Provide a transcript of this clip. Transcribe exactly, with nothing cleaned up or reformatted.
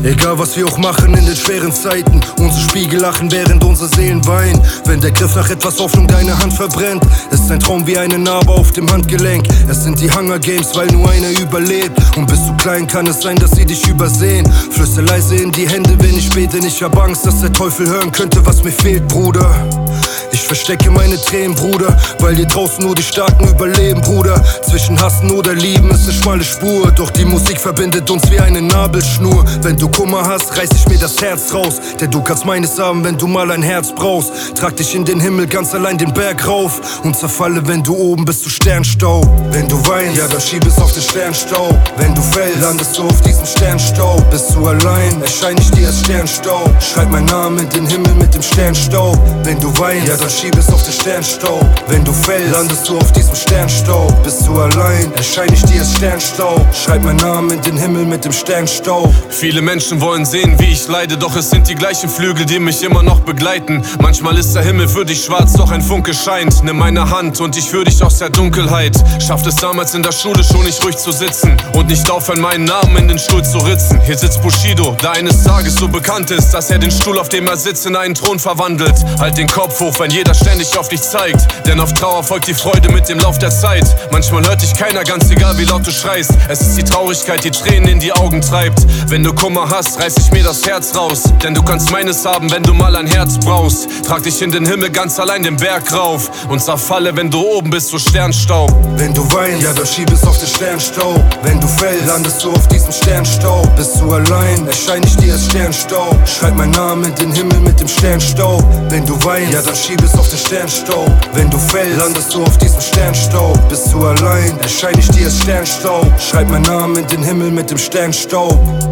Egal was wir auch machen in den schweren Zeiten, unsere Spiegel lachen, während unsere Seelen weinen. Wenn der Griff nach etwas Hoffnung deine Hand verbrennt, ist ein Traum wie eine Narbe auf dem Handgelenk. Es sind die Hunger Games, weil nur einer überlebt. Und bist du klein, kann es sein, dass sie dich übersehen. Flüster leise in die Hände, wenn ich bete. Ich hab Angst, dass der Teufel hören könnte, was mir fehlt, Bruder. Ich verstecke meine Tränen, Bruder, weil hier draußen nur die Starken überleben, Bruder. Zwischen Hassen oder Lieben ist eine schmale Spur, doch die Musik verbindet uns wie eine Nabelschnur. Wenn du Kummer hast, reiß ich mir das Herz raus, denn du kannst meines haben, wenn du mal ein Herz brauchst. Trag dich in den Himmel, ganz allein den Berg rauf und zerfalle, wenn du oben bist, du Sternstaub. Wenn du weinst, ja dann schieb es auf den Sternstaub. Wenn du fällst, landest du auf diesem Sternstaub. Bist du allein, erscheine ich dir als Sternstaub. Schreib meinen Namen in den Himmel mit dem Sternstaub. Wenn du weinst, ja dann schieb es auf den Sternstaub. Wenn du fällst, landest du auf diesem Sternstaub. Bist du allein, erscheine ich dir als Sternstaub. Schreib meinen Namen in den Himmel mit dem Sternstaub. Viele Menschen wollen sehen, wie ich leide, doch es sind die gleichen Flügel, die mich immer noch begleiten. Manchmal ist der Himmel für dich schwarz, doch ein Funke scheint. Nimm meine Hand und ich führe dich aus der Dunkelheit. Schafft es damals in der Schule schon nicht ruhig zu sitzen und nicht aufhören, meinen Namen in den Stuhl zu ritzen. Hier sitzt Bushido, der eines Tages so bekannt ist, dass er den Stuhl, auf dem er sitzt, in einen Thron verwandelt. Halt den Kopf hoch, wenn jeder ständig auf dich zeigt, denn auf Trauer folgt die Freude mit dem Lauf der Zeit. Manchmal hört dich keiner, ganz egal wie laut du schreist. Es ist die Traurigkeit, die Tränen in die Augen treibt. Wenn du Kummer hast, reiß ich mir das Herz raus, denn du kannst meines haben, wenn du mal ein Herz brauchst. Trag dich in den Himmel, ganz allein den Berg rauf und zerfalle, wenn du oben bist, du Sternstaub. Wenn du weinst, ja dann schieb es auf den Sternstaub. Wenn du fällst, landest du auf diesem Sternstaub. Bist du allein, erscheine ich dir als Sternstaub. Schreib meinen Namen in den Himmel mit dem Sternstaub. Wenn du weinst, ja dann schieb es auf den Sternstaub. Wenn du fällst, landest du auf diesem Sternstaub. Bist du allein, erscheine ich dir als Sternstaub. Schreib meinen Namen in den Himmel mit dem Sternstaub.